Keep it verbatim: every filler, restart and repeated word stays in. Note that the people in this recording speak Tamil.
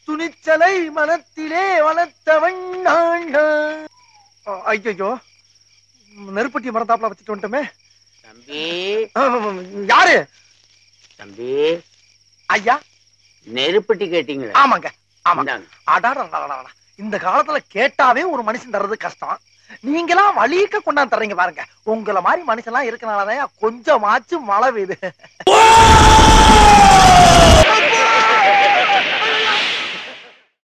துணிச்சலை மனத்திலே வளர்த்தவன் நான். ஐயோ, நெருப்பட்டி மரத்தாப்புல வச்சுட்டு வந்துட்டோமே. தம்பி. யாரு? தம்பி. ஐயா, நெருப்பட்டி கேட்டீங்களா? ஆமாங்க, ஆமாங்க. அடாடா, இந்த காலத்துல கேட்டாவே ஒரு மனுஷன் தர்றது கஷ்டம். நீங்களா வலிக்க கொண்டாந்து தர்றீங்க பாருங்க. உங்களை மாதிரி மனுஷன் எல்லாம் இருக்கனாலதான் கொஞ்சமாச்சும் மழை பெய்யுது.